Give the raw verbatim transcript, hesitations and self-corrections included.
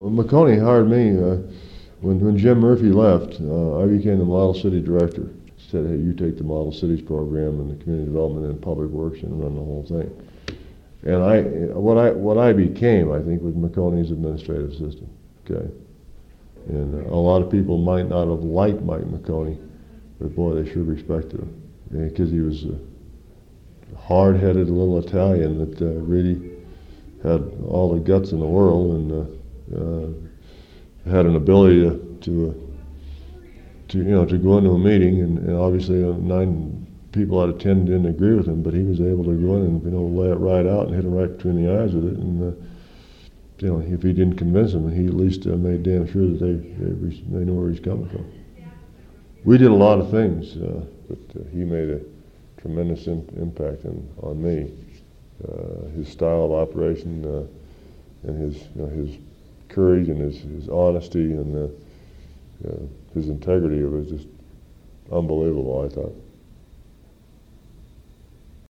McConey hired me uh, when, when Jim Murphy left. Uh, I became the Model City Director. Said, hey, you take the Model Cities program and the community development and public works and run the whole thing. And I, what I, what I became, I think, was McConey's administrative assistant. Okay, and uh, a lot of people might not have liked Mike McConey, but boy, they sure respected him because he was a hard-headed little Italian that uh, really had all the guts in the world and uh, uh, had an ability to, to, uh, to, you know, to go into a meeting and, and obviously uh, nine people out of ten didn't agree with him, but he was able to go in and, you know, lay it right out and hit him right between the eyes with it. And uh, you know, if he didn't convince them, he at least uh, made damn sure that they they, they know where he's coming from. We did a lot of things, uh, but uh, he made a tremendous imp- impact on, on me. Uh, his style of operation uh, and his you know, his courage and his, his honesty and uh, uh, his integrity, it was just unbelievable, I thought.